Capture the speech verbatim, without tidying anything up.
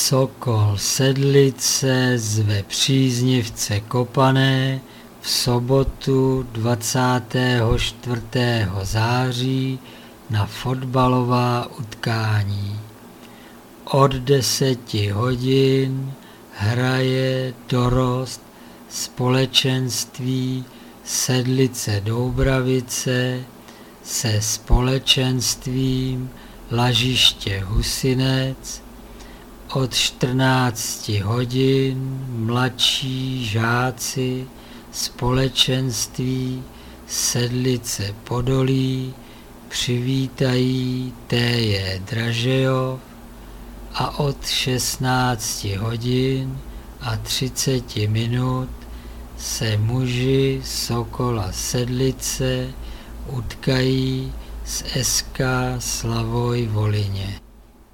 Sokol Sedlice zve příznivce kopané v sobotu dvacátého čtvrtého září na fotbalová utkání. Od deseti hodin hraje dorost společenství Sedlice Doubravice se společenstvím Lažiště Husinec. Od čtrnácti hodin mladší žáci společenství Sedlice Podolí přivítají T J Dražejov a od šestnácti hodin a třiceti minut se muži Sokola Sedlice utkají s S K Slavoj Volině.